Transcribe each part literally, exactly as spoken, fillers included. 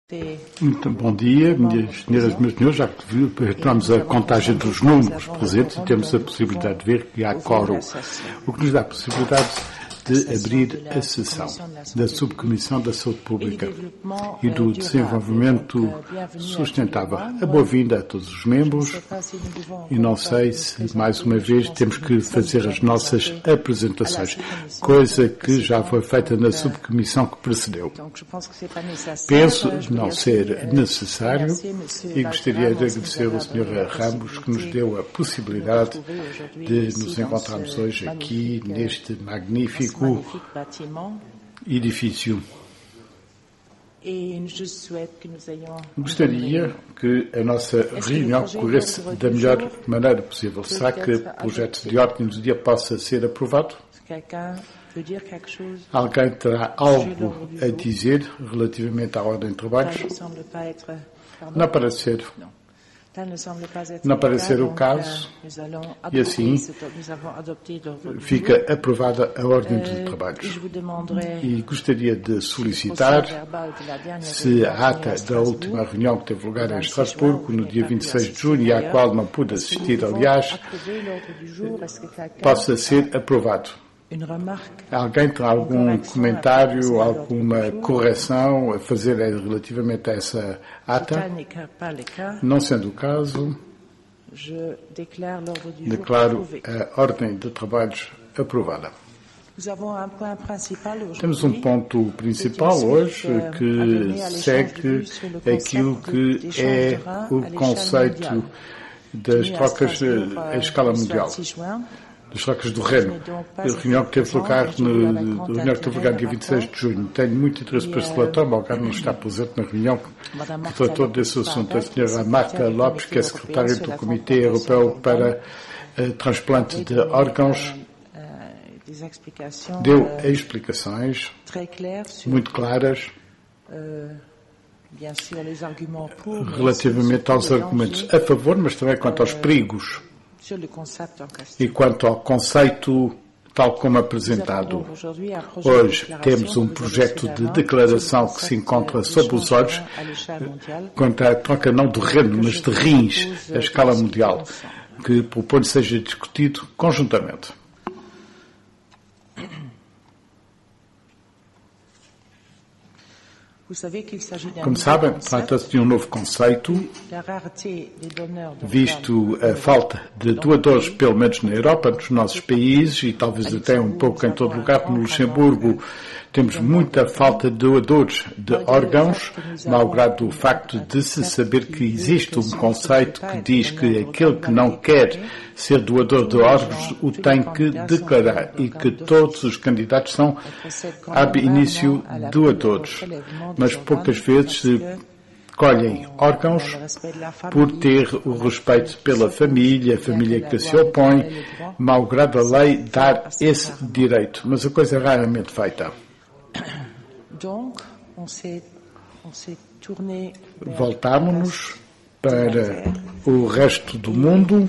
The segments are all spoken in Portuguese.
Muito bom dia, minhas senhoras e meus senhores. Já que retomamos a contagem dos números presentes e temos a possibilidade de ver que há quórum, o que nos dá a possibilidade de abrir a sessão da Subcomissão da Saúde Pública e do Desenvolvimento Sustentável. A boa-vinda a todos os membros e não sei se, mais uma vez, temos que fazer as nossas apresentações, coisa que já foi feita na subcomissão que precedeu. Penso não ser necessário e gostaria de agradecer ao senhor Ramos que nos deu a possibilidade de nos encontrarmos hoje aqui neste magnífico edifício. Gostaria que a nossa reunião corresse da melhor maneira possível. Será que o projeto de ordem do dia possa ser aprovado? Alguém terá algo a dizer relativamente à ordem de trabalhos? Não parece ser. Não parece ser o caso, e assim fica aprovada a ordem de trabalhos. E gostaria de solicitar se a ata da última reunião que teve lugar em Estrasburgo, no dia vinte e seis de junho, e à qual não pude assistir, aliás, possa ser aprovado. Alguém tem algum comentário, alguma correção a fazer relativamente a essa ata? Não sendo o caso, declaro a ordem de trabalhos aprovada. Temos um ponto principal hoje que segue aquilo que é o conceito das trocas em escala mundial. Das trocas do Reno, a reunião que teve lugar no, reunião que teve lugar dia vinte e seis de junho. Tenho muito interesse por esse relatório, mas o cara não está presente na reunião que tratou desse assunto. A senhora Marta Lopes, que é secretária do Comitê Europeu para uh, Transplante de Órgãos, deu explicações muito claras relativamente aos argumentos a favor, mas também quanto aos perigos e quanto ao conceito tal como apresentado. Hoje temos um projeto de declaração que se encontra sob os olhos quanto à troca não de reno, mas de rins a escala mundial, que propõe seja discutido conjuntamente. Como sabem, trata-se de um novo conceito, visto a falta de doadores, pelo menos na Europa, nos nossos países, e talvez até um pouco em todo lugar. No Luxemburgo temos muita falta de doadores de órgãos, malgrado o facto de se saber que existe um conceito que diz que aquele que não quer ser doador de órgãos o tem que declarar e que todos os candidatos são, ab início, doadores. Mas poucas vezes se colhem órgãos por ter o respeito pela família, a família que se opõe, malgrado a lei dar esse direito. Mas a coisa é raramente feita. Voltámos-nos para o resto do mundo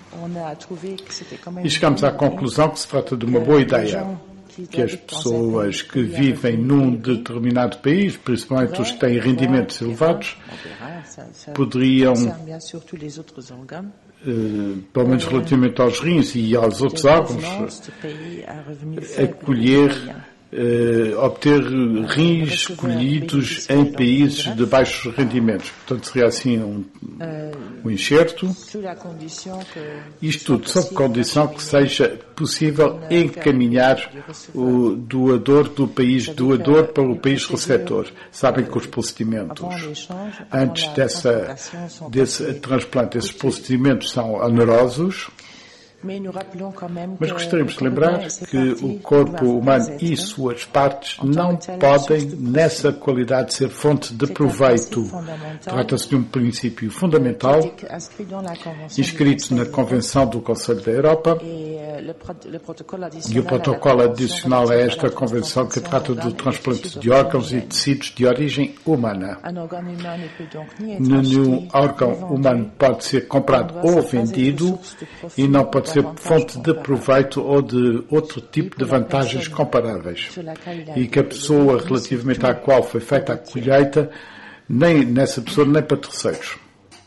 e chegamos à conclusão que se trata de uma boa ideia, que as pessoas que vivem num determinado país, principalmente os que têm rendimentos elevados, poderiam, Uh, pelo menos relativamente aos rins e aos outros órgãos, acolher, uh, obter rins escolhidos em países de baixos rendimentos. Portanto, seria assim um, um enxerto. Isto tudo sob condição que seja possível encaminhar o doador do país doador para o país receptor. Sabem que os procedimentos, antes dessa, desse transplante, esses procedimentos são onerosos, mas gostaríamos de lembrar que o corpo humano e suas partes não podem, nessa qualidade, ser fonte de proveito. Trata-se de um princípio fundamental, inscrito na Convenção do Conselho da Europa, e o protocolo adicional a esta Convenção que trata do transplante de órgãos e tecidos de origem humana. Nenhum órgão humano pode ser comprado ou vendido e não pode ser fonte de proveito ou de outro tipo de vantagens comparáveis. E que a pessoa relativamente à qual foi feita a colheita nem nessa pessoa, nem para terceiros.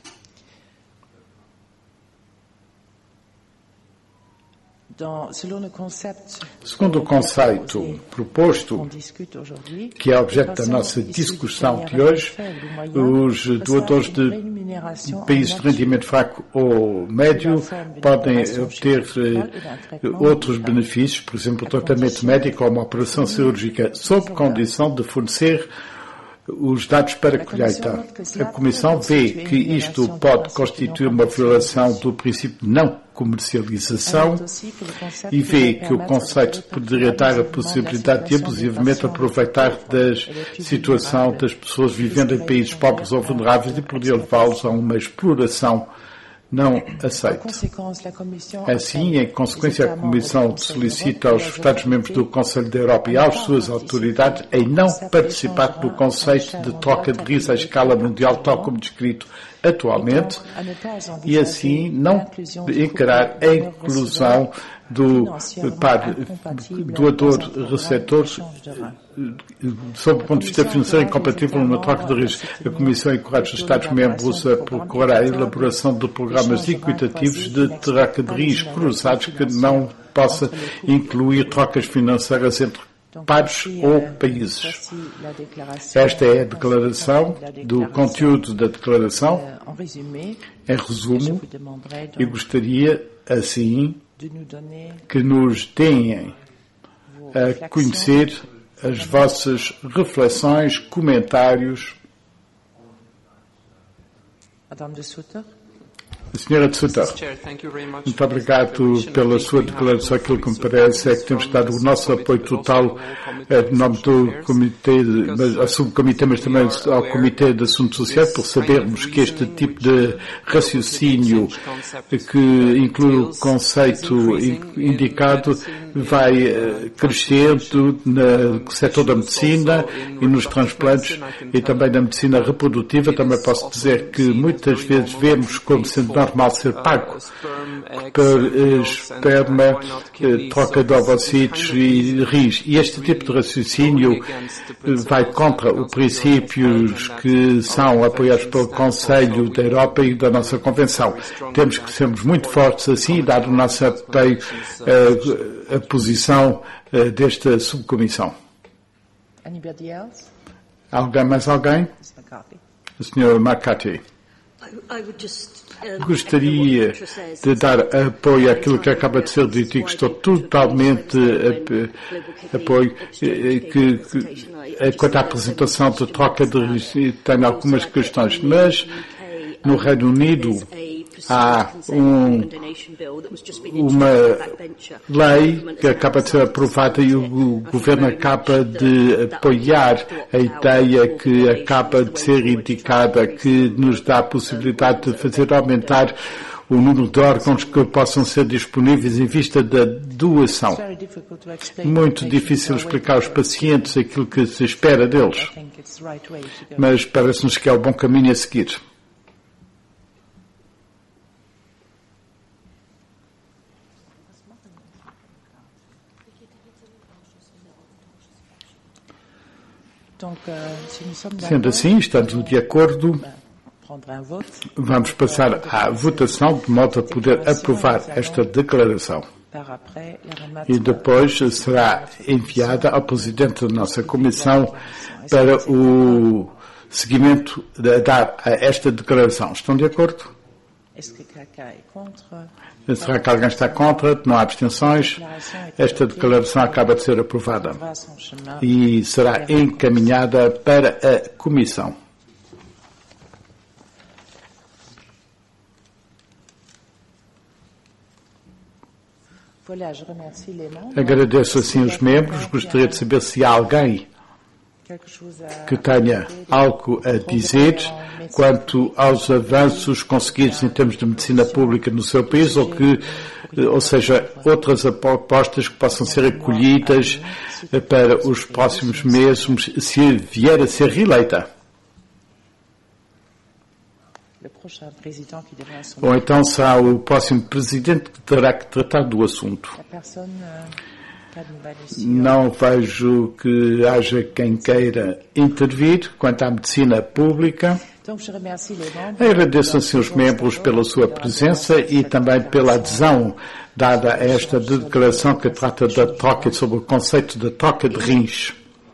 Segundo o conceito proposto, que é objeto da nossa discussão de hoje, os doadores de países de rendimento fraco ou médio podem obter outros benefícios, por exemplo, o tratamento médico ou uma operação cirúrgica, sob condição de fornecer os dados para colheita. A Comissão vê que isto pode constituir uma violação do princípio de não comercialização e vê que o conceito poderia dar a possibilidade de abusivamente aproveitar da situação das pessoas vivendo em países pobres ou vulneráveis e poderia levá-los a uma exploração não aceita. Assim, em consequência, a Comissão solicita aos Estados-membros do Conselho da Europa e às suas autoridades em não participar do conceito de troca de risco à escala mundial, tal como descrito atualmente, e assim não encarar a inclusão do par doador-receptor sob o ponto de vista financeiro incompatível numa troca de risco. A Comissão encoraja os Estados-membros a procurar a elaboração de programas equitativos de troca de risco cruzados que não possa incluir trocas financeiras entre pares ou países. Esta é a declaração, do conteúdo da declaração, em resumo, e gostaria, assim, que nos deem a conhecer as vossas reflexões, comentários. Madame de Sutter. Senhora de Sutter, muito obrigado pela sua declaração. Aquilo que me parece é que temos dado o nosso apoio total em nome do Comitê, ao Subcomitê, mas também ao Comitê de Assuntos Sociais, por sabermos que este tipo de raciocínio que inclui o conceito indicado vai crescendo no setor da medicina e nos transplantes e também na medicina reprodutiva. Também posso dizer que muitas vezes vemos como sendo normal ser pago por esperma, troca de ovocitos e rins. E este tipo de raciocínio vai contra os princípios que são apoiados pelo Conselho da Europa e da nossa Convenção. Temos que sermos muito fortes assim e dar o nosso apoio à, à posição desta subcomissão. Alguém, mais alguém? O senhor McCarthy. Gostaria de dar apoio àquilo que acaba de ser dito e que estou totalmente apoio que, que, quanto à apresentação de troca de risco, tenho algumas questões, mas no Reino Unido há um, uma lei que acaba de ser aprovada e o governo acaba de apoiar a ideia que acaba de ser indicada, que nos dá a possibilidade de fazer aumentar o número de órgãos que possam ser disponíveis em vista da doação. Muito difícil explicar aos pacientes aquilo que se espera deles, mas parece-nos que é o bom caminho a seguir. Sendo assim, estando de acordo, vamos passar à votação de modo a poder aprovar esta declaração. E depois será enviada ao Presidente da nossa Comissão para o seguimento de dar a esta declaração. Estão de acordo? Será que alguém está contra? Não há abstenções? Esta declaração acaba de ser aprovada e será encaminhada para a Comissão. Agradeço assim os membros. Gostaria de saber se há alguém que tenha algo a dizer quanto aos avanços conseguidos em termos de medicina pública no seu país, ou que, ou seja, outras apostas que possam ser acolhidas para os próximos meses, se vier a ser reeleita. Ou então será o próximo presidente que terá que tratar do assunto. Não vejo que haja quem queira intervir quanto à medicina pública. Agradeço assim os membros pela sua presença e também pela adesão dada a esta declaração que trata da troca, sobre o conceito da troca de rins.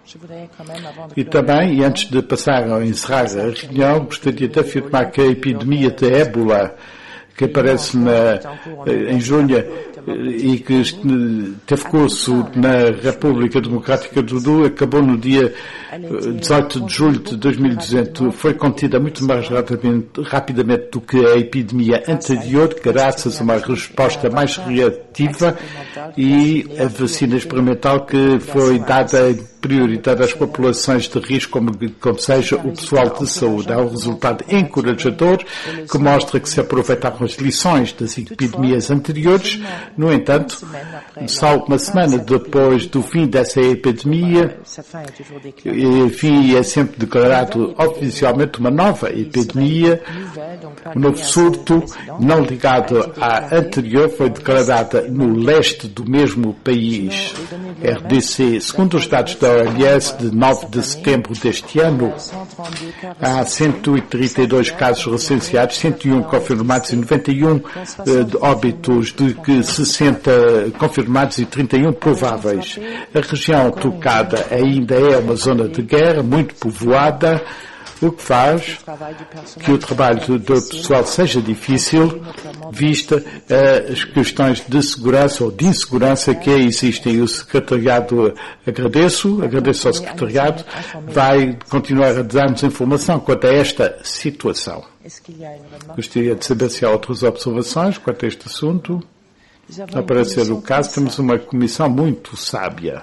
E também, e antes de passar a encerrar a reunião, gostaria de afirmar que a epidemia de ébola, que aparece na, em junho e que teve curso na República Democrática do Congo, acabou no dia dezoito de julho de dois mil e dezoito. Foi contida muito mais rapidamente, rapidamente do que a epidemia anterior, graças a uma resposta mais reativa e a vacina experimental que foi dada prioridade às populações de risco, como, como seja o pessoal de saúde. É um resultado encorajador que mostra que se aproveitaram as lições das epidemias anteriores. No entanto, só uma semana depois do fim dessa epidemia, enfim, é sempre declarado oficialmente uma nova epidemia, um novo surto, não ligado à anterior, foi declarada no leste do mesmo país, R D C. Segundo os dados da O M S de nove de setembro deste ano, há cento e trinta e dois casos recenseados, cento e um confirmados e noventa e um uh, óbitos, de que sessenta confirmados e trinta e um prováveis. A região tocada ainda é uma zona de guerra, muito povoada, o que faz que o trabalho do pessoal seja difícil, vista as questões de segurança ou de insegurança que existem. O secretariado, agradeço, agradeço ao secretariado, vai continuar a dar-nos informação quanto a esta situação. Gostaria de saber se há outras observações quanto a este assunto. A parecer o caso, temos uma comissão muito sábia.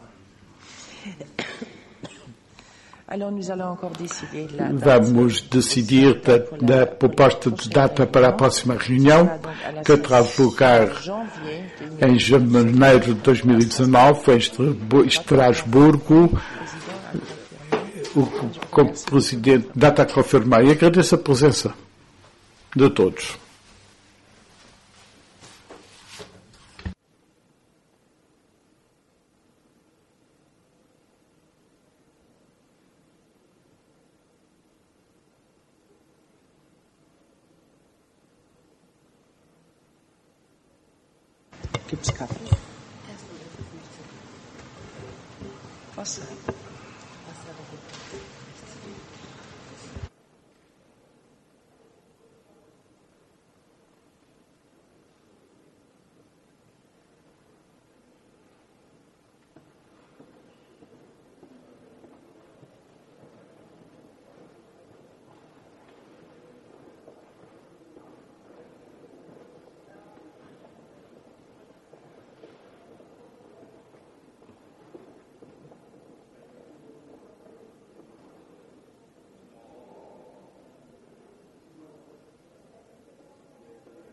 Vamos decidir da, da proposta de data para a próxima reunião, que terá lugar em janeiro de dois mil e dezanove, em Estrasburgo. O, como presidente, data a confirmar. E agradeço a presença de todos. Gibt's Kaffee? Wasser?